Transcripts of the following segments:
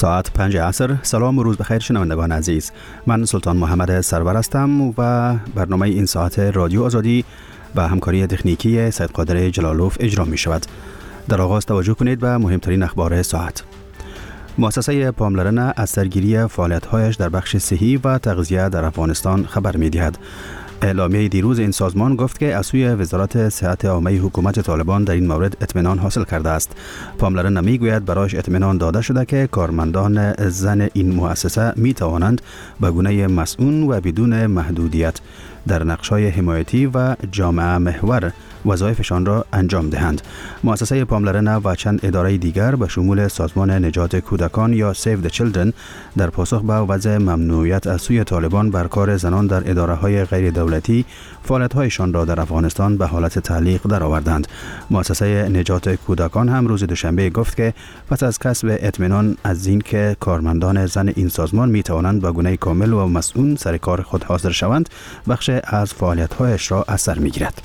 ساعت 5 عصر. سلام و روز بخیر شنوندگان عزیز. من سلطان محمد سرور هستم و برنامه این ساعت رادیو آزادی با همکاری تکنیکی سید قادر جلالوف اجرا می شود. در آغاز توجه کنید به مهمترین اخبار ساعت. مؤسسه پاملرنه از سرگیری فعالیت‌هایش در بخش صحی و تغذیه در افغانستان خبر می‌دهد. اعلامیه دیروز این سازمان گفت که از سوی وزارت صحت عامه حکومت طالبان در این مورد اطمینان حاصل کرده است. پاملرنه میگوید برایش اطمینان داده شده که کارمندان زن این مؤسسه می توانند به گونه مسئول و بدون محدودیت در نقش‌های حمایتی و جامعه محور وظایفشان را انجام دهند. مؤسسه پاملرنه و چند اداره دیگر به شمول سازمان نجات کودکان یا Save the Children در پاسخ به وضع ممنوعیت از سوی طالبان بر کار زنان در اداره‌های غیر دولتی فعالیت‌هایشان را در افغانستان به حالت تعلیق درآوردند. مؤسسه نجات کودکان هم روز دوشنبه گفت که پس از کسب اطمینان از این که کارمندان زن این سازمان می توانند به گونه کامل و مسئول سر کار خود حاضر شوند، بخش از فعالیت‌هایش را از سر می‌گیرد.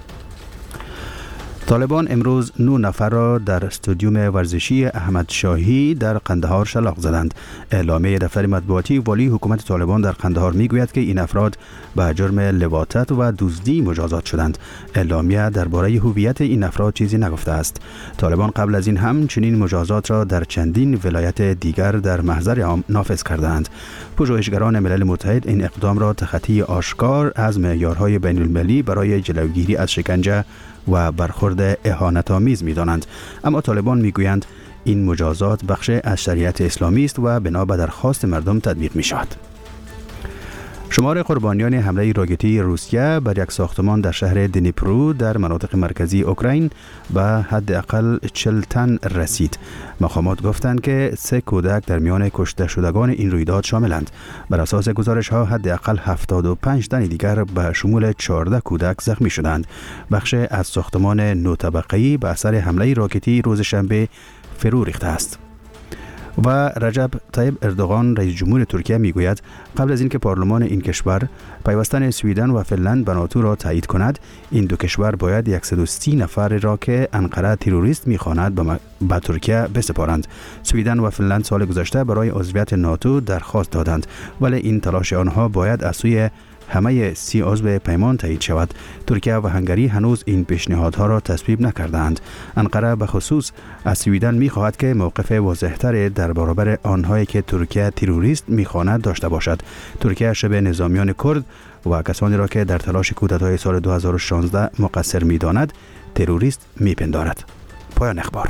طالبان امروز 9 نفر را در استادیوم ورزشی احمد شاهی در قندهار شلاق زدند. اعلامیه دفتر مطبوعاتی والی حکومت طالبان در قندهار میگوید که این افراد به جرم لواطت و دزدی مجازات شدند. اعلامیه درباره هویت این افراد چیزی نگفته است. طالبان قبل از این هم چنین مجازات را در چندین ولایت دیگر در محضر عام نافذ کردند. پژوهشگران ملل متحد این اقدام را تخطی آشکار از معیارهای بین المللی برای جلوگیری از شکنجه و برخورد اهانت‌آمیز می‌دانند، اما طالبان می‌گویند این مجازات بخش از شریعت اسلامی است و بنا به درخواست مردم تطبیق می‌شود. شمار قربانیان حمله راکتی روسیه بر یک ساختمان در شهر دنیپرو در مناطق مرکزی اوکراین به حداقل 40 تن رسید. مقامات گفتند که 3 کودک در میان کشته شدگان این رویداد شاملند. بر اساس گزارش‌ها حداقل 75 تن دیگر به شمول 14 کودک زخمی شدند. بخش از ساختمان 9 طبقه‌ای به اثر حمله راکتی روز شنبه فرو ریخته است. و رجب طیب اردوغان رئیس جمهور ترکیه میگوید قبل از اینکه پارلمان این کشور پیوستن سویدن و فنلند به ناتو را تایید کند، این دو کشور باید 130 نفر را که انقره تروریست میخواند به ترکیه بسپارند. سویدن و فنلند سال گذشته برای عضویت ناتو درخواست دادند، ولی این تلاش آنها باید از سوی همه 30 عضو پیمان تایید شود. ترکیه و هنگری هنوز این پیشنهادها را تصویب نکردند. انقره به خصوص از سویدن می‌خواهد که موقف واضح‌تر در برابر آنهایی که ترکیه تروریست می‌خواند داشته باشد. ترکیه شبه نظامیان کرد و کسانی را که در تلاش کودتای سال 2016 مقصر می‌داند تروریست می‌پندارد. پایان اخبار.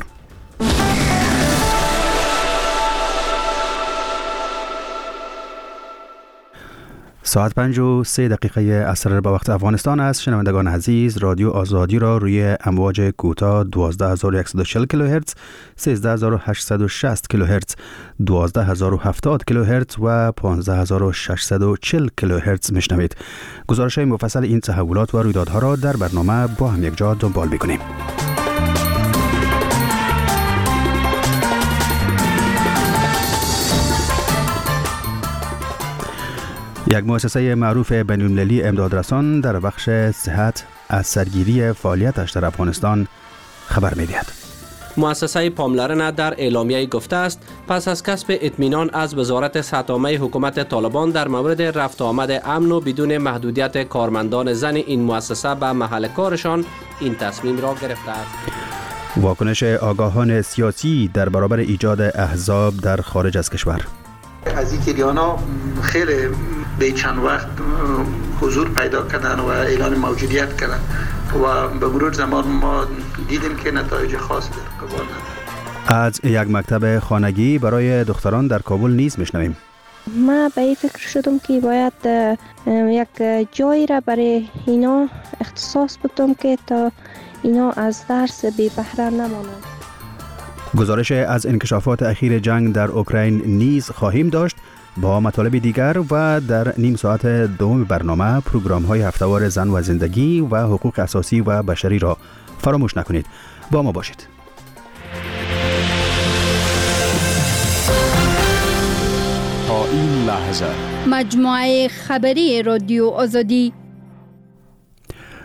ساعت 5:03 عصر به وقت افغانستان است. شنوندگان عزیز، رادیو آزادی را روی امواج کوتاه 12140 کیلوهرتز، 13860 کیلوهرتز، 12070 کیلوهرتز و 15640 کیلوهرتز میشنوید. گزارش‌های مفصل این تحولات و رویدادها را در برنامه با هم یک جا دنبال می‌کنیم. یک مؤسسه معروف بین‌المللی امدادرسان در بخش صحت از سرگیری فعالیتش در افغانستان خبر می‌دهد. مؤسسه پاملرنه در اعلامیه گفته است پس از کسب اطمینان از وزارت صحت عامه حکومت طالبان در مورد رفت آمد امن و بدون محدودیت کارمندان زن این مؤسسه به محل کارشان این تصمیم را گرفته است. واکنش آگاهان سیاسی در برابر ایجاد احزاب در خارج از کشور. از این جریان‌ها خیلی به چند وقت حضور پیدا کردن و اعلان موجودیت کردن و به مرور زمان ما دیدیم که نتایج خاص در قبال نداره. از یک مکتب خانگی برای دختران در کابل نیز میشنویم. من به این فکر شدم که باید یک جایی را برای اینا اختصاص بدم که تا اینا از درس بی بهره نمانند. گزارش از انکشافات اخیر جنگ در اوکراین نیز خواهیم داشت. با مطالب دیگر و در نیم ساعت دوم برنامه پروگرام‌های هفته‌وار زن و زندگی و حقوق اساسی و بشری را فراموش نکنید. با ما باشید. تا این لحظه مجموعه خبری رادیو آزادی.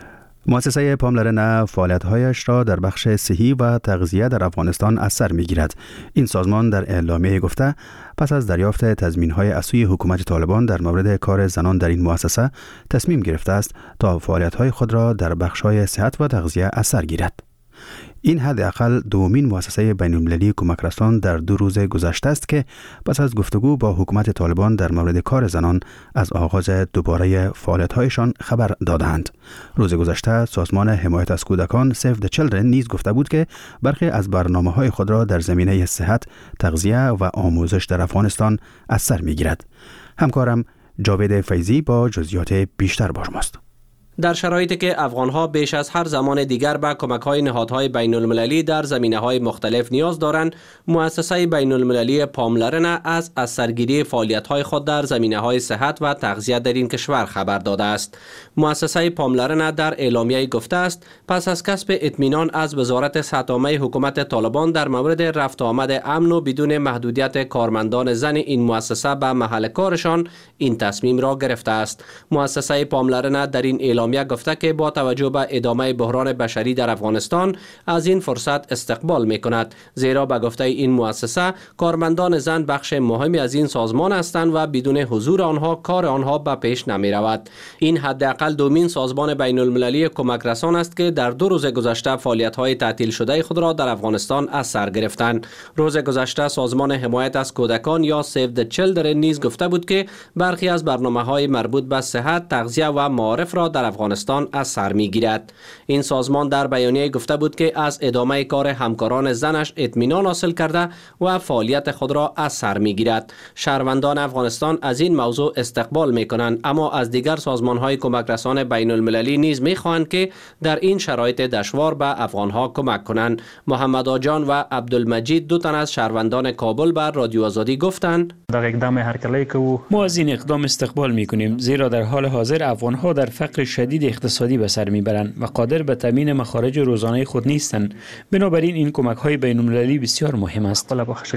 مؤسسه پاملرنه فعالیت‌هایش را در بخش صحی و تغذیه در افغانستان از سر می‌گیرد. این سازمان در اعلامیه گفته پس از دریافت تضمین‌های از سوی حکومت طالبان در مورد کار زنان در این مؤسسه تصمیم گرفته است تا فعالیت‌های خود را در بخش‌های صحت و تغذیه از سر گیرد. این حداقل دومین مؤسسه بین‌المللی کمک رسان در 2 روز گذشته است که پس از گفتگو با حکومت طالبان در مورد کار زنان از آغاز دوباره فعالیت‌هایشان خبر دادند. روز گذشته سازمان حمایت از کودکان Save the Children نیز گفته بود که برخی از برنامه‌های خود را در زمینه صحت، تغذیه و آموزش در افغانستان از سر می‌گیرد. همکارم جاوید فیضی با جزئیات بیشتر با شماست. در شرایطی که افغانها بیش از هر زمان دیگر به کمک‌های نهادهای بین‌المللی در زمینه‌های مختلف نیاز دارند، مؤسسه بین‌المللی پاملرنه از سرگیری فعالیت‌های خود در زمینه‌های صحت و تغذیه در این کشور خبر داده است. مؤسسه پاملرنه در اعلامیه گفته است پس از کسب اطمینان از وزارت صحت‌عامه حکومت طالبان در مورد رفت آمد امن و بدون محدودیت کارمندان زن این مؤسسه به محل کارشان این تصمیم را گرفته است. مؤسسه پاملرنه در این اعلامیه گفته که با توجه به ادامه بحران بشری در افغانستان از این فرصت استقبال می کند، زیرا به گفته این مؤسسه کارمندان زن بخش مهمی از این سازمان هستند و بدون حضور آنها کار آنها به پیش نمی رود. این حداقل دومین سازمان بین المللی کمک رسان است که در 2 روز گذشته فعالیت های تعطیل شده خود را در افغانستان از سر گرفتند. روز گذشته سازمان حمایت از کودکان یا Save the Children نیز گفته بود که برخی از برنامه‌های مربوط به صحت، تغذیه و معارف را در افغانستان از سر می‌گیرد. این سازمان در بیانیه گفته بود که از ادامه کار همکاران زنش اطمینان حاصل کرده و فعالیت خود را از سر می‌گیرد. شهروندان افغانستان از این موضوع استقبال می‌کنند، اما از دیگر سازمان‌های کمک رسان بین‌المللی نیز می‌خواهند که در این شرایط دشوار به افغان‌ها کمک کنند. محمد آجان و عبدالمجید 2 تن از شهروندان کابل بر رادیو آزادی گفتند در اقدام هرکلی که ما از این اقدام استقبال می‌کنیم، زیرا در حال حاضر افغان‌ها در فقر شدید اقتصادی به سر میبرند و قادر به تامین مخارج روزانه خود نیستند. بنابراین این کمک‌های بین‌المللی بسیار مهم است.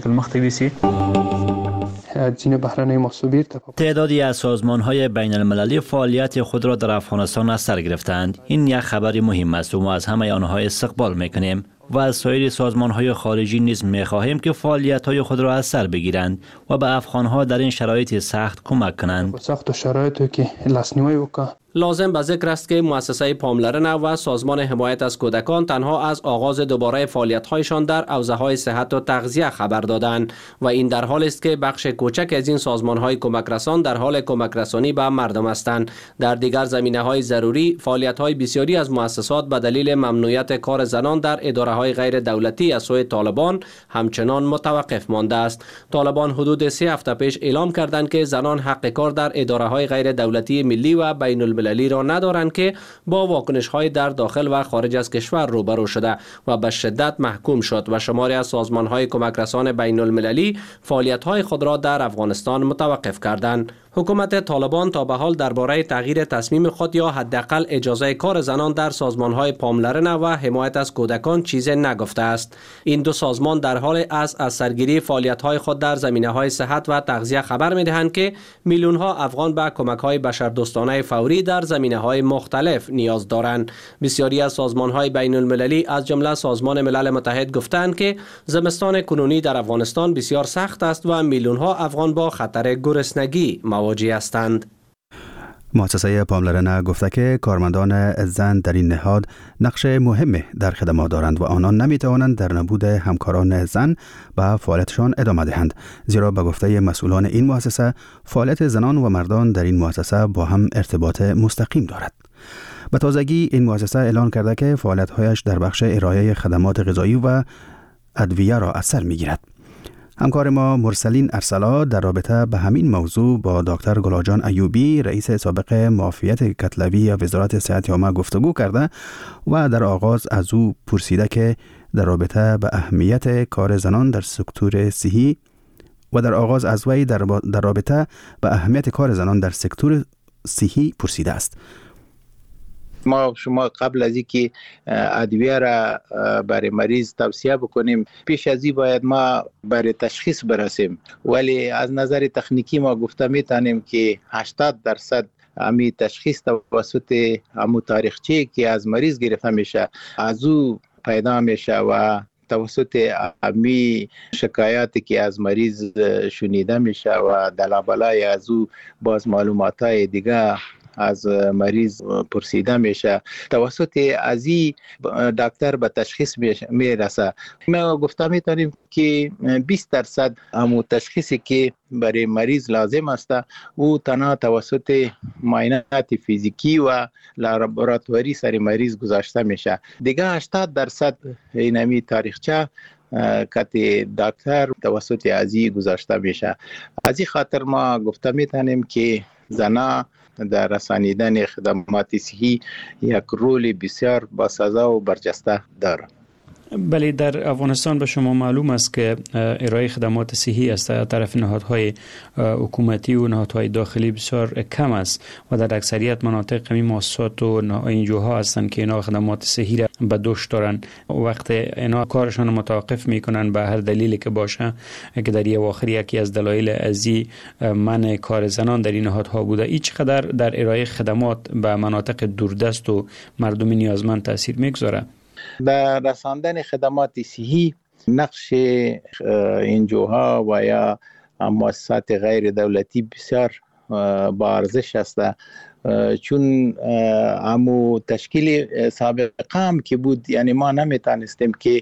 تعدادی از سازمان‌های بین‌المللی فعالیت خود را در افغانستان از سر گرفتند. این یک خبر مهم است و ما از همه آنها استقبال می‌کنیم و از سایر سازمان‌های خارجی نیز می‌خواهیم که فعالیت‌های خود را از سر بگیرند و به افغان‌ها در این شرایط سخت کمک کنند. لازم به ذکر است که مؤسسه پاملرنه و سازمان حمایت از کودکان تنها از آغاز دوباره فعالیت‌هایشان در حوزه‌های صحت و تغذیه خبر دادند و این در حالی است که بخش کوچک از این سازمان‌های کمک رسان در حال کمک رسانی به مردم هستند. در دیگر زمینه‌های ضروری فعالیت‌های بسیاری از مؤسسات به دلیل ممنوعیت کار زنان در اداره‌های غیر دولتی از سوی طالبان همچنان متوقف مانده است. طالبان حدود 3 هفته پیش اعلام کردند که زنان حق کار در اداره‌های غیر دولتی ملی و بین‌المللی را ندارند که با واکنش‌های در داخل و خارج از کشور روبرو شده و به شدت محکوم شد و شماری از سازمان‌های کمک رسان بین‌المللی فعالیت‌های خود را در افغانستان متوقف کردند. حکومت طالبان تا به حال درباره تغییر تصمیم خود یا حداقل اجازه کار زنان در سازمان‌های پاملرنه و حمایت از کودکان چیزی نگفته است. این 2 سازمان در حال از سرگیری فعالیت‌های خود در زمینه‌های صحت و تغذیه خبر می‌دهند که میلیون‌ها افغان به کمک‌های بشردوستانه فوری در زمینه‌های مختلف نیاز دارند. بسیاری از سازمان‌های بین‌المللی از جمله سازمان ملل متحد گفتند که زمستان کنونی در افغانستان بسیار سخت است و میلیون‌ها افغان با خطر گرسنگی مواجه هستند. مؤسسه پاملرنه گفته که کارمندان زن در این نهاد نقش مهمی در خدمات دارند و آنان نمیتوانند در نبود همکاران زن به فعالیتشان ادامه دهند، زیرا به گفته مسئولان این مؤسسه فعالیت زنان و مردان در این مؤسسه با هم ارتباط مستقیم دارد. به تازگی این مؤسسه اعلان کرده که فعالیت‌هایش در بخش ارائه خدمات غذایی و ادویه را از سر می‌گیرد. همکار ما مرسلین ارسلا در رابطه به همین موضوع با دکتر گلاجان ایوبی رئیس سابق معافیت کتلوی وزارت صحت عامه گفتگو کرده و در آغاز از او پرسیده که در رابطه به اهمیت کار زنان در سکتور صحی در رابطه به اهمیت کار زنان در سکتور صحی پرسیده است. ما شما قبل از اینکه ادویه را برای مریض توصیه بکنیم، پیش از این باید ما برای تشخیص برسیم، ولی از نظر تکنیکی ما گفته میتونیم که 80% امی تشخیص توسط همون تاریخچه که از مریض گرفته میشه از او پیدا میشه و توسط امی شکایاتی که از مریض شنیده میشه و دلابلای از او باز معلوماتای دیگه از مریض پرسیده میشه توسط ازی دکتر به تشخیص میرسه. ما گفته میتونیم که 20% همون تشخیصی که برای مریض لازم است او تنها توسط معاینات فیزیکی و لابراتواری سر مریض گذاشته میشه. دیگه 80% اینمی تاریخچه که دکتر توسط ازی گذاشته میشه. از این خاطر ما گفته میتونیم که زنا در رسانیدن خدمات صحی یک رول بسیار باسزا و برجسته دارد. بله، در افغانستان به شما معلوم است که ارائه خدمات صحی از طرف نهادهای حکومتی و نهادهای داخلی بسیار کم است و در اکثریت مناطق همین مؤسسات و NGOها هستند که اینا خدمات صحی را به دوش دارن. وقت اینا کارشان متوقف میکنن به هر دلیلی که باشه، که در یه واخر یکی از دلایل ازی منع کار زنان در این نهادها بوده. این چقدر در ارائه خدمات به مناطق دوردست و مردم نیازمند تاثیر میگذاره؟ در رساندن خدمات صحی نقش NGOها و یا مؤسسات غیر دولتی بسیار با ارزش است، چون همو تشکیل سابقه هم که بود، یعنی ما نمیتونستیم که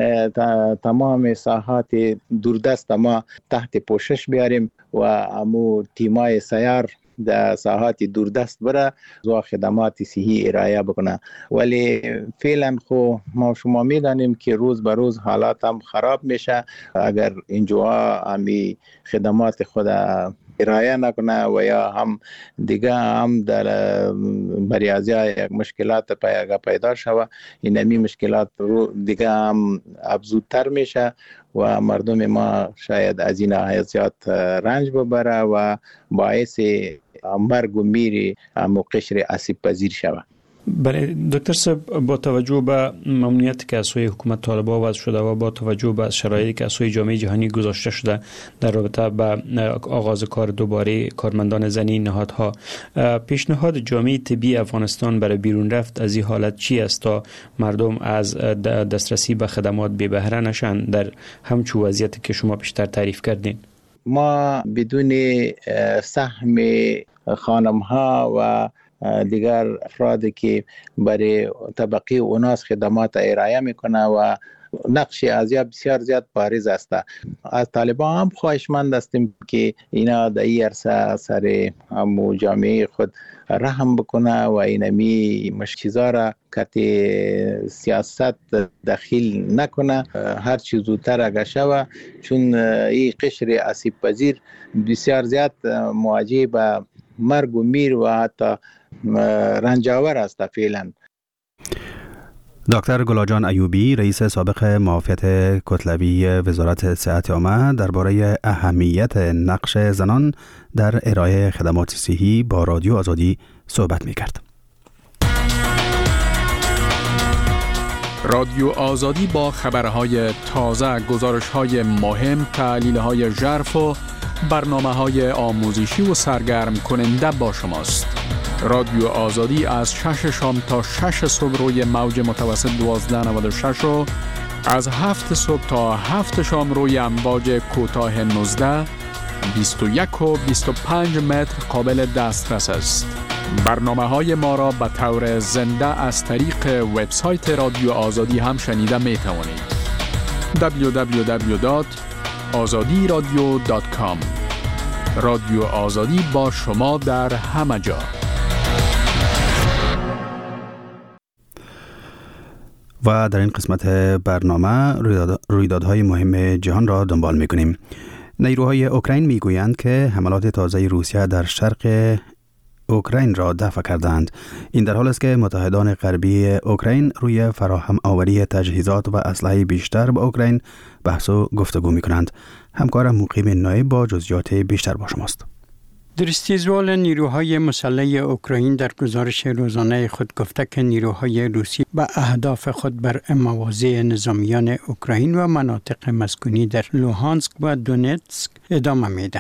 تمام ساحات دوردست ما تحت پوشش بیاریم و همو تیمای سیار در ساحات دوردست بره و خدمات صحی ارائه بکنه. ولی فعلا خو ما شما میدانیم که روز به روز حالات هم خراب میشه. اگر اینجا همی خدمات خود ارائه نکنه و یا هم دیگه هم در بریازی یک مشکلات پیدا شوه، اینمی مشکلات رو دیگه هم افزودتر میشه و مردم ما شاید از این حیثیت رنج ببره و باعث مرگ و میر قشر آسیب پذیر شود. بله دکتر صاحب، با توجه به ممنوعیتی که از سوی حکومت طالبان وضع شده و با توجه به شرایطی که از سوی جامعه جهانی گذاشته شده در رابطه با آغاز کار دوباره کارمندان زنی نهادها، پیشنهاد جامعه طبی افغانستان برای بیرون رفت از این حالت چی است تا مردم از دسترسی به خدمات بی بهره نشن در همچون وضعیتی که شما بیشتر تعریف کردین؟ ما بدون سهم خانم ها و دیگر افرادی که برای طبقه اوناس خدمات ارائه میکنه و نقش ازیا بسیار زیاد بارز است. از طالبان هم خواهشمند هستیم که اینا در این عرصه سر همو جامعه خود رحم بکنه و اینمی چیزا را که سیاست دخیل نکنه، هر چیز زودتر اگه شوه، چون این قشر آسیب پذیر بسیار زیاد مواجه به مرگ و میر و حتی رنجاور است فعلا. دکتر گلاجان ایوبی، رئیس سابق معافیت کتلوی وزارت صحت عامه، درباره اهمیت نقش زنان در ارائه خدمات صحی با رادیو آزادی صحبت می‌کرد. رادیو آزادی با خبرهای تازه، گزارش‌های مهم، تحلیل‌های ژرف و برنامه‌های آموزشی و سرگرم کننده با شماست. رادیو آزادی از 6 شام تا 6 صبح روی موج متوسط 1296 و از 7 صبح تا 7 شام روی امواج کوتاه 19 21 و 25 متر قابل دسترس است. برنامه‌های ما را به طور زنده از طریق وبسایت رادیو آزادی هم شنیده می توانید. www.azadiradio.com. رادیو آزادی با شما در همه جا. و در این قسمت برنامه رویدادهای مهم جهان را دنبال می‌کنیم. نیروهای اوکراین میگویند که حملات تازه روسیه در شرق اوکراین را دفع کردند. این در حال است که متحدان غربی اوکراین روی فراهم آوری تجهیزات و اسلحه بیشتر به اوکراین بحث و گفتگو می‌کنند. همکارم مقیم نایب با جزئیات بیشتر با شماست. درستیزوال نیروهای مسلح اوکراین در گزارش روزانه خود گفته که نیروهای روسی به اهداف خود بر مواضع نظامیان اوکراین و مناطق مسکونی در لوهانسک و دونتسک ادامه میدهند.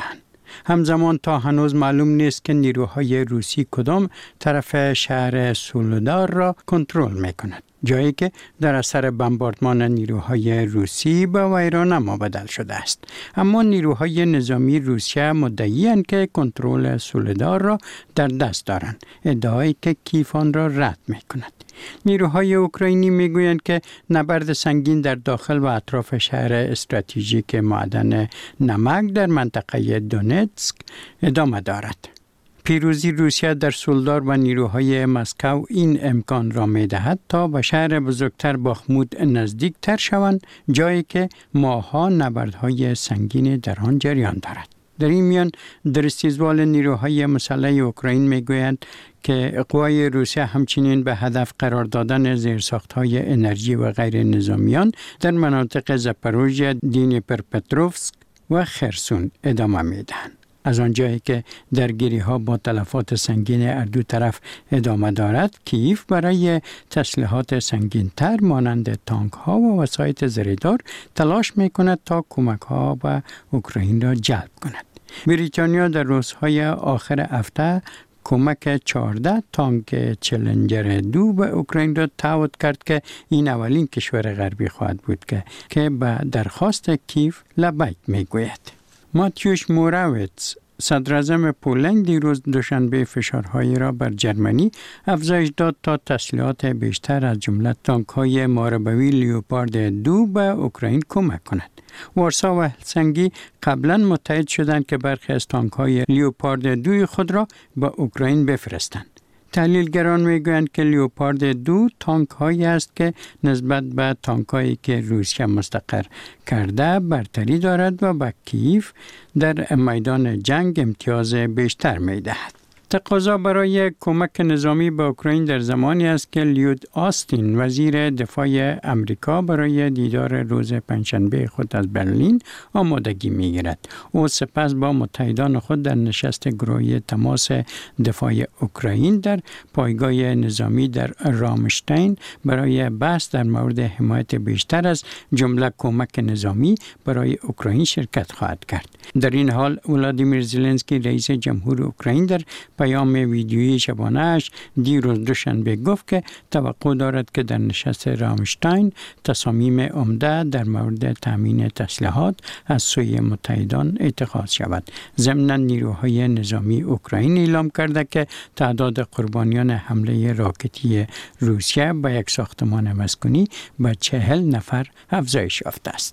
همزمان تا هنوز معلوم نیست که نیروهای روسی کدام طرف شهر سولودار را کنترل می‌کند، جایی که در اثر بمباردمان نیروهای روسی به ویرانما بدل شده است. اما نیروهای نظامی روسیه مدعی‌اند که کنترل سولودار را در دست دارند، ادعایی که کیف آن را رد می‌کند. نیروهای اوکراینی میگویند که نبرد سنگین در داخل و اطراف شهر استراتژیک معدن نمک در منطقه دونتسک ادامه دارد. پیروزی روسیه در سولدار و نیروهای مسکو این امکان را می‌دهد تا به شهر بزرگتر باخمود نزدیک تر شوند، جایی که ماه‌ها نبردهای سنگین در آن جریان دارد. در این میان در استیزوال نیروهای مسلح اوکراین میگویند که قوای روسیه همچنین به هدف قرار دادن زیرساخت‌های انرژی و غیر نظامیان در مناطق زاپاروژیا، دنیپرپتروفسک و خرسون ادامه میدهند. از آنجایی که درگیری‌ها با تلفات سنگین هر دو طرف ادامه دارد، کیف برای تسلیحات سنگین‌تر مانند تانک‌ها و وسایط زره‌دار تلاش می‌کند تا کمک‌ها به اوکراین را جلب کند. بریتانیا در روزهای آخر هفته کمک 14 تانک چلنجر 2 به اوکراین را تعهد کرد که این اولین کشور غربی خواهد بود که به درخواست کیف لبیک میگوید. ماتیوش موراویتس، صدراعظم پولند، دیروز دوشنبه فشارهایی را بر جرمنی افزایش داد تا تسلیحات بیشتر از جمله تانک‌های محاربوی لیوپارد 2 به اوکراین کمک کند. وارسا و هلسینکی قبلا متحد شدند که برخی از تانک‌های لیوپارد 2 خود را به اوکراین بفرستند. تحلیلگران میگویند که لیوپارد 2 تانک‌هایی است که نسبت به تانک‌هایی که روسیه مستقر کرده برتری دارد و به کیف در میدان جنگ امتیاز بیشتر می‌دهد. تقاضا برای کمک نظامی به اوکراین در زمانی است که لیود آستین، وزیر دفاع امریکا، برای دیدار روز پنجشنبه خود از برلین آمادگی می‌گیرد. او سپس با متحدان خود در نشست گروهی تماس دفاع اوکراین در پایگاه نظامی در رامشتین برای بحث در مورد حمایت بیشتر از جمله کمک نظامی برای اوکراین شرکت خواهد کرد. در این حال ولادیمیر زلنسکی، رئیس جمهور اوکراین، در پیام ویدیویی شبانه‌اش دیروز دوشنبه گفت که توقع دارد که در نشست رامشتین تصامیم عمده در مورد تامین تسلیحات از سوی متحدان اتخاذ شود. ضمناً نیروهای نظامی اوکراین اعلام کرده که تعداد قربانیان حمله راکتی روسیه به یک ساختمان مسکونی به 40 نفر افزایش یافته است.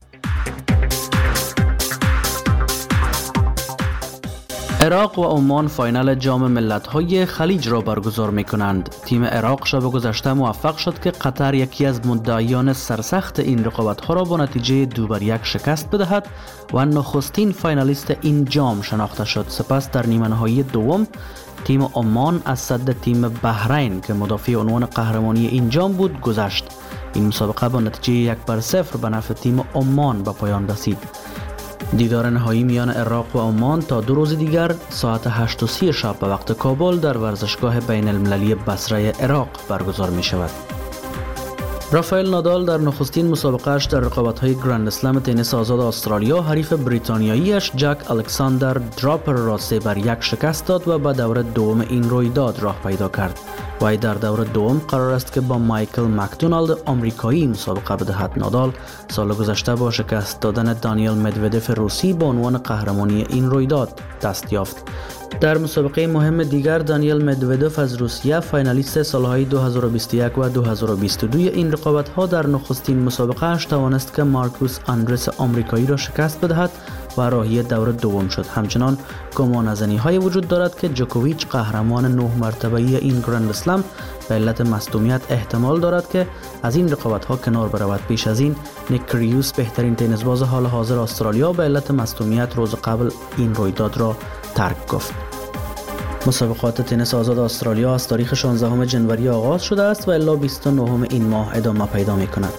عراق و عمان فاینال جام ملت‌های خلیج را برگزار می‌کنند. تیم عراق شب گذشته موفق شد که قطر، یکی از مدعیان سرسخت این رقابت‌ها، را با نتیجه 2-1 شکست بدهد و نخستین فاینالیست این جام شناخته شد. سپس در نیمه نهایی دوم تیم عمان از صد تیم بحرین که مدافع عنوان قهرمانی این جام بود گذشت. این مسابقه با نتیجه 1-0 به نفع تیم عمان به پایان رسید. دیدار نهایی میان عراق و عمان تا 2 روز دیگر ساعت 8:30 شب به وقت کابل در ورزشگاه بین المللی بصره عراق برگزار می شود. رافائل نادال در نخستین مسابقهش در رقابت‌های گرند اسلم تنیس آزاد استرالیا حریف بریتانیاییش جک الکساندر دراپر را 3-1 شکست داد و به دور دوم این رویداد راه پیدا کرد. وی در دور دوم قرار است که با مایکل مکدونالد آمریکایی مسابقه بدهد. نادال سال گذشته با شکست دادن دانیل مدودف روسی به عنوان قهرمانی این رویداد دست یافت. در مسابقه مهم دیگر دانیل مدودف از روسیه، فاینالیست سالهای 2021 و 2022 این رقابت‌ها، در نخستین مسابقه‌اش توانست که مارکوس آندرس آمریکایی را شکست بدهد و راهی دور دوم شد. همچنان گمانه‌زنی‌های وجود دارد که جوکوویچ، قهرمان 9 مرتبه‌ای این گرند اسلم، به علت مصدومیت احتمال دارد که از این رقابت‌ها کنار برود. پیش از این نیک کریوس، بهترین تنیسباز حال حاضر استرالیا، به علت مصدومیت روز قبل این رویداد را ترک گفت. مسابقات تنیس آزاد استرالیا از تاریخ 16 ژانویه آغاز شده است و الی 29 این ماه ادامه پیدا می‌کند.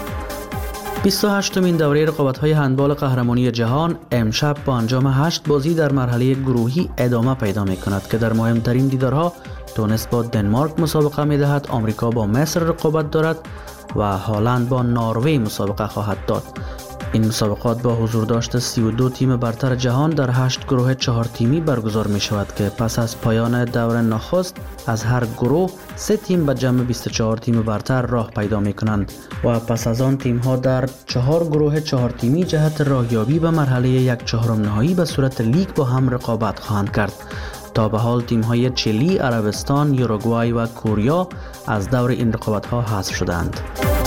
28مین دوره رقابت‌های هندبال قهرمانی جهان امشب با انجام 8 بازی در مرحله گروهی ادامه پیدا می‌کند که در مهمترین دیدارها تونس با دنمارک مسابقه می‌دهد، آمریکا با مصر رقابت دارد و هلند با نروژ مسابقه خواهد داد. این مسابقات با حضور داشت 32 تیم برتر جهان در 8 گروه 4 تیمی برگزار می شود که پس از پایان دور نخست از هر گروه 3 تیم به جمع 24 تیم برتر راه پیدا می کنند و پس از آن تیم ها در 4 گروه 4 تیمی جهت راهیابی به مرحله 1/4 نهایی به صورت لیگ با هم رقابت خواهند کرد. تا به حال تیم های چیلی، عربستان، یوروگوای و کوریا از دور این رقابت ها حذف شدند.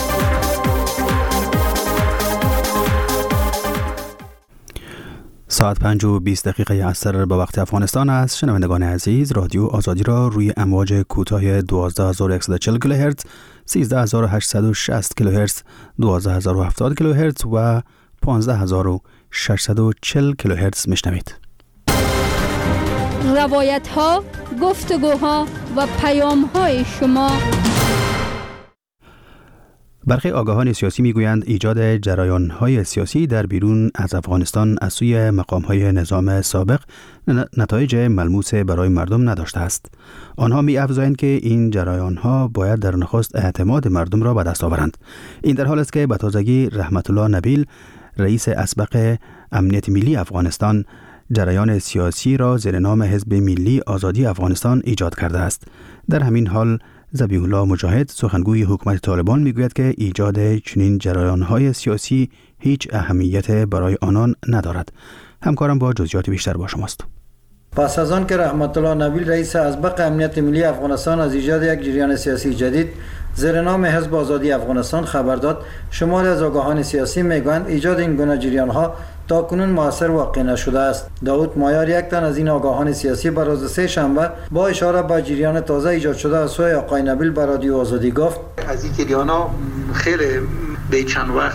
ساعت 5:20 عصر به وقت افغانستان است. شنوندگان عزیز، رادیو آزادی را روی امواج کوتاه 12140 کیلوهرتز، 13860 کیلوهرتز، 12070 کیلوهرتز و 15640 کیلوهرتز میشنوید. روایت ها، گفتگوها و پیام های شما. برخی آگاهان سیاسی میگویند ایجاد جریان‌های سیاسی در بیرون از افغانستان از سوی مقام‌های نظام سابق نتایج ملموس برای مردم نداشته است. آنها می‌افزایند که این جریان‌ها باید در نخست اعتماد مردم را به دست آورند. این در حال است که به تازگی رحمت الله نبیل، رئیس اسبق امنیت ملی افغانستان، جریان سیاسی را زیر نام حزب ملی آزادی افغانستان ایجاد کرده است. در همین حال ذبیح الله مجاهد، سخنگوی حکومت طالبان، میگوید که ایجاد چنین جریان‌های سیاسی هیچ اهمیت برای آنان ندارد. همکارم با جزئیات بیشتر با شماست. پس از آن که رحمت الله نبیل، رئیس اسبق امنیت ملی افغانستان، از ایجاد یک جریان سیاسی جدید زیر نام حزب آزادی افغانستان خبر داد، شماری از آگاهان سیاسی میگویند ایجاد این گونه جریان‌ها تاکنون موثر واقع نشده است. داود مایار، یک تن از این آگاهان سیاسی، بر روز سه شنبه با اشاره به جریان تازه ایجاد شده از سوی آقای نبیل به رادیو آزادی گفت: از این جریان‌ها خیلی به چند وقت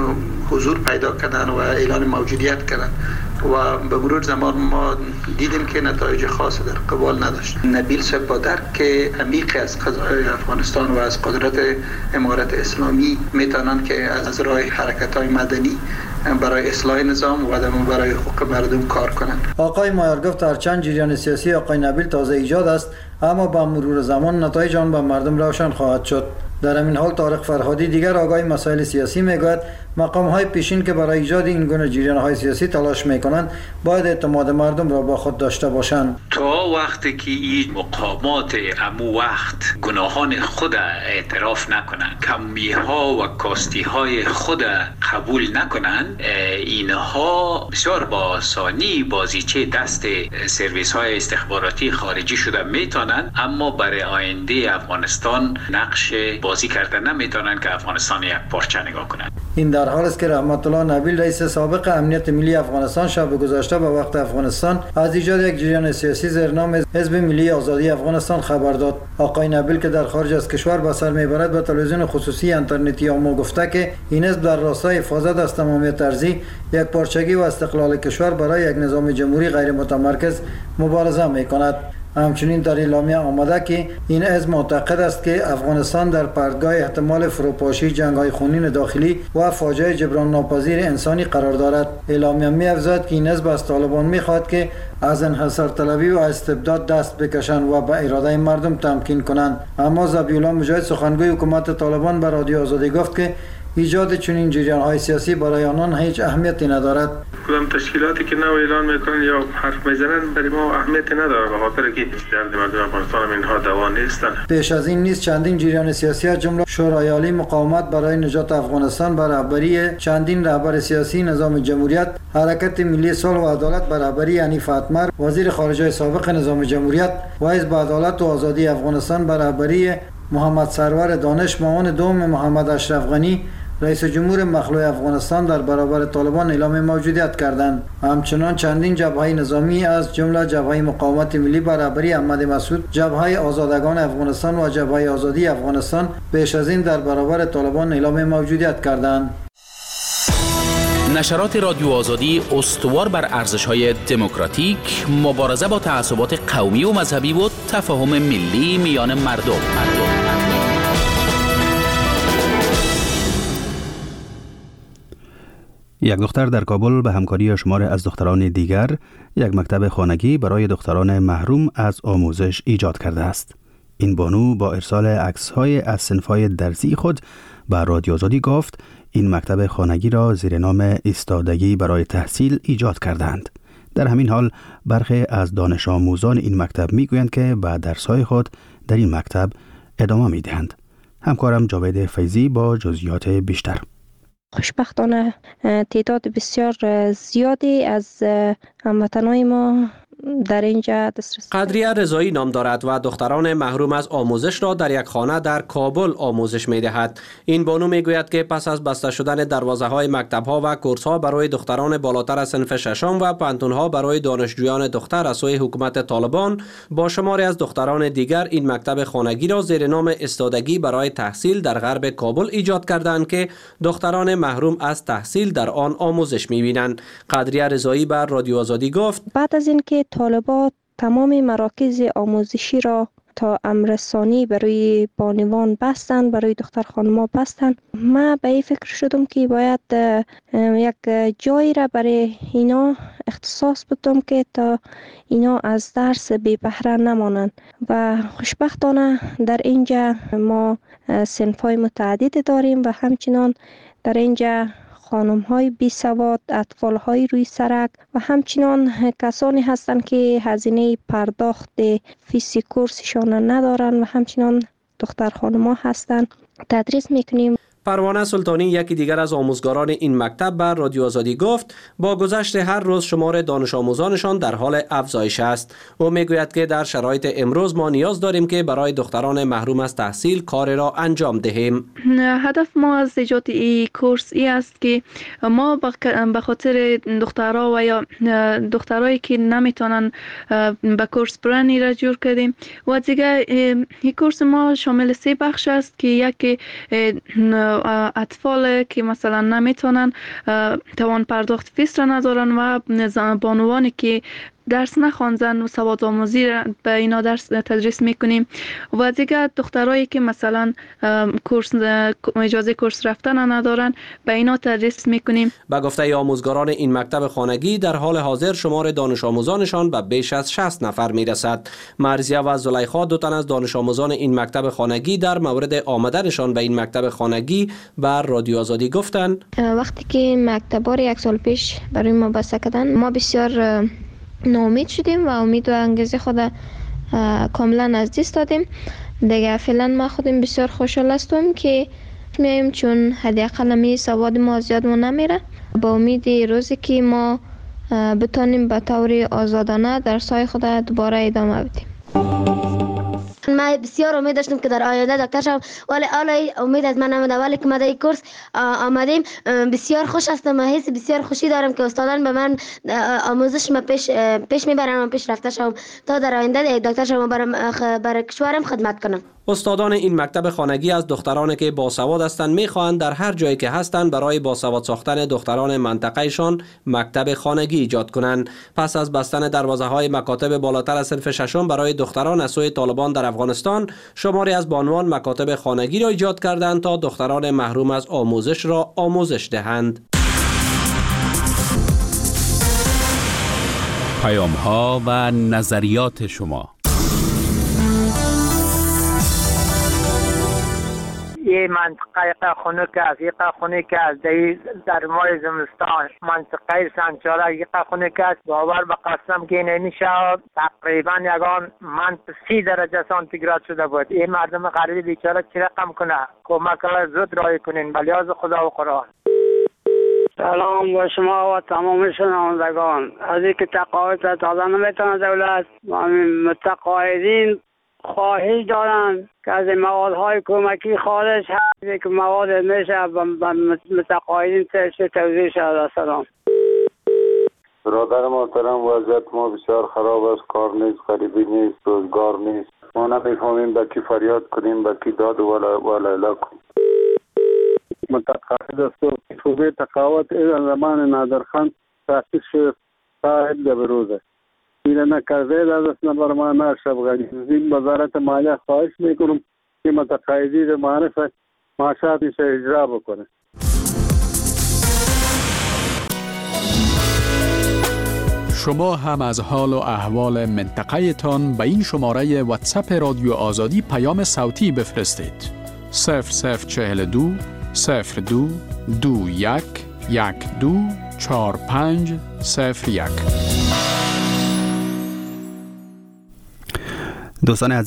حضور پیدا کردن و اعلان موجودیت کردن و به مرور زمان ما دیدیم که نتایج خاصی در قبال نداشت. نبیل صاحب با درک عمیق از قضای افغانستان و از قدرت امارت اسلامی میتونن که از راه حرکت‌های مدنی برای اصلاح نظام و برای حقوق مردم کار کنند. آقای مایار گفت هرچند جریان سیاسی آقای نبیل تازه ایجاد است، اما با مرور زمان نتایج آن به مردم روشن خواهد شد. در همین حال طارق فرهادی، دیگر آگاه مسائل سیاسی، میگوید مقام‌های پیشین که برای ایجاد این گونه جریان‌های سیاسی تلاش می‌کنند باید اعتماد مردم را با خود داشته باشند. تا وقتی که این مقامات امو وقت گناهان خود اعتراف نکنند، کمی‌ها و کاستی‌های خود قبول نکنند، اینها بسیار با آسانی بازیچه دست سرویس‌های استخباراتی خارجی شده میتونند، اما برای آینده افغانستان نقش بازی کردن نمیتونن که افغانستان یک پارچه نگاه کنند. این در حال است که رحمت الله نبیل، رئیس سابق امنیت ملی افغانستان، شب گذشته به وقت افغانستان از ایجاد یک جریان سیاسی زیر نام حزب ملی آزادی افغانستان خبر داد. آقای نبیل که در خارج از کشور به سر میبرد، به تلویزیون خصوصی اینترنتی آمو گفته که این حزب در راستای حفاظت از تمامیت ارضی، یک پارچگی و استقلال کشور برای یک نظام جمهوری غیر متمرکز مبارزه میکند. همچنین در اعلامیه آمده که این حزب معتقد است که افغانستان در پرتگاه احتمال فروپاشی، جنگ‌های خونین داخلی و فاجعه جبران ناپذیر انسانی قرار دارد. اعلامیه می‌افزاید که این حزب از طالبان می‌خواهد که از انحصار طلبی و استبداد دست بکشند و به اراده مردم تمکین کنند. اما ذبیح الله مجاهد، سخنگوی حکومت طالبان، به رادیو آزادی گفت که ایجاد چنین جریان‌های سیاسی برای آنان هیچ اهمیتی ندارد. کدام تشکیلاتی که نو اعلان میکنن یا حرف میزنن برای ما اهمیتی نداره، به خاطر که درد مردم افغانستان اینها دوا نیستن. پیش از این نیز چندین جریان سیاسی از جمله شورای عالی مقاومت برای نجات افغانستان به رهبری چندین رهبر سیاسی نظام جمهوریت، حرکت ملی صلح و عدالت به رهبری حنیف اتمر، وزیر خارجه سابق نظام جمهوریت، و حزب عدالت و آزادی افغانستان به رهبری محمد سرور دانش، معاون دوم محمد اشرف غنی، رئیس جمهور مخلوع افغانستان، در برابر طالبان اعلام موجودیت کردند. همچنان چندین جبهه نظامی از جمله جبهه مقاومت ملی به رهبری احمد مسعود، جبهه آزادگان افغانستان و جبهه آزادی افغانستان پیش از این در برابر طالبان اعلام موجودیت کردند. نشرات رادیو آزادی استوار بر ارزش‌های دموکراتیک، مبارزه با تعصبات قومی و مذهبی و تفاهم ملی میان مردم. یک دختر در کابل به همکاری شمار از دختران دیگر یک مکتب خانگی برای دختران محروم از آموزش ایجاد کرده است. این بانو با ارسال عکس‌های از صنف‌های درسی خود به رادیو آزادی گفت این مکتب خانگی را زیر نام ایستادگی برای تحصیل ایجاد کردند. در همین حال برخی از دانش آموزان این مکتب میگویند که به درس‌های خود در این مکتب ادامه میدهند. همکارم جاوید فیضی با جزئیات بیشتر. خوشبختانه تعداد بسیار زیادی از هموطنان ما در اینجا دسترسی. قدریه رضایی نام دارد و دختران محروم از آموزش را در یک خانه در کابل آموزش می‌دهد. این بانو میگوید که پس از بسته شدن دروازه‌های مکتب‌ها و کورس‌ها برای دختران بالاتر از صنف ششم و پانتون‌ها برای دانشجویان دختر از سوی حکومت طالبان، با شماری از دختران دیگر این مکتب خانگی را زیر نام ایستادگی برای تحصیل در غرب کابل ایجاد کردند که دختران محروم از تحصیل در آن آموزش می‌بینند. قدریه رضایی بر رادیو آزادی گفت: بعد از اینکه طالبان تمام مراکز آموزشی را تا امرسانی برای بانوان بستند، برای دختر خانم‌ها بستند، ما به این فکر شدم که باید یک جایی را برای اینا اختصاص بدم که تا اینا از درس بی بهره نمانند. و خوشبختانه در اینجا ما صنف‌های متعدد داریم و همچنان در اینجا خانم‌های بی سواد، اطفال‌های روی سرک و همچنان کسانی هستند که هزینه پرداخت فیس کورسشان ندارند و همچنان دختر خانم‌ها هستند. تدریس می‌کنیم. پروانه سلطانی یکی دیگر از آموزگاران این مکتب بر رادیو آزادی گفت با گذشت هر روز شمار دانش آموزانشان در حال افزایش است. او میگوید که در شرایط امروز ما نیاز داریم که برای دختران محروم از تحصیل کار را انجام دهیم. هدف ما از ایجاد این کورس ای است که ما به خاطر دخترها و یا دخترایی که نمیتونن به کورس برن را جور کردیم و دیگه این کورس ما شامل 3 بخش است که یکی اطفال که مثلا نمیتونن توان پرداخت فیس را ندارن و بانوانی که درس نخواندن و سواد آموزی را به اینا درس تدریس میکنیم و دیگه دخترایی که مثلا اجازه کورس رفتن ندارن به اینا تدریس میکنیم. به گفته آموزگاران این مکتب خانگی در حال حاضر شمار دانش آموزانشان به بیش از 60 نفر میرسد. مرزیه و زلیخا 2 تن از دانش آموزان این مکتب خانگی در مورد آمدنشان به این مکتب خانگی بر رادیو آزادی گفتند: وقتی که مکتب‌ها را 1 سال پیش برای ما بسته کردن ما بسیار ناامید شدیم و امید و انگیزه خود کاملا از دست دادیم. دیگه فعلا ما خودم بسیار خوشحال هستم که میایم، چون حداقل سواد ما زیاد نمیره. با امید روزی که ما بتونیم به طور آزادانه درس‌های خود دوباره ادامه بدیم. من بسیار امید داشتم که در آینده دکتر شوم، ولی حالا امید از من نمیده. ولی که ما در این کورس آمدیم بسیار خوش هستم و حس بسیار خوشی دارم که استادان به من آموزش ما پیش میبرن و پیش رفته شوم تا در آینده دکتر شوم برای کشورم خدمت کنم. استادان این مکتب خانگی از دخترانی که باسواد هستند میخواهند در هر جایی که هستند برای باسواد ساختن دختران منطقهشان مکتب خانگی ایجاد کنند. پس از بستن دروازه‌های مکاتب بالاتر از صنف ششم برای دختران از سوی طالبان در افغانستان، شماری از بانوان مکاتب خانگی را ایجاد کردند تا دختران محروم از آموزش را آموزش دهند. پیام‌ها و نظریات شما. یه منطقه خنک است، یک خنک است در ماه زمستان. منطقه سنچاله یک خنک است. باور به قسم که نمیشه تقریبا یگان من 30 درجه سانتیگراد شده بود. این مردم غریب بیچاره چی رقم کنه؟ کمک زود رای کنین به لحاظ خدا و قرآن. سلام با شما و تمام شنوندگان. از اینکه تقاعد تازه نمیتونه دولت متقاعدین خواهش دارن که از موادهای کمکی خارج هست که مواد میشه به متقاعدین توزیع شده. سلام. برادر محترم، وضعیت ما بسیار خراب است. کار نیست، غریبی نیست، روزگار نیست. ما نمیفهمیم به کی فریاد کنیم، به کی داد و لیلا کنیم. متقاعد است و شعبه تقاعد زمان نادرخان تاسیس شد تا به روزه ایره نکرده در دست نبر ما نشب غنی زین وزارت مالیه خواهش میکنم که متقاعدی به معرفت معاشاتش اجرا بکنه. شما هم از حال و احوال منطقه تان به این شماره واتساپ رادیو آزادی پیام صوتی بفرستید. 0042 02 21 12 45 01. دوستان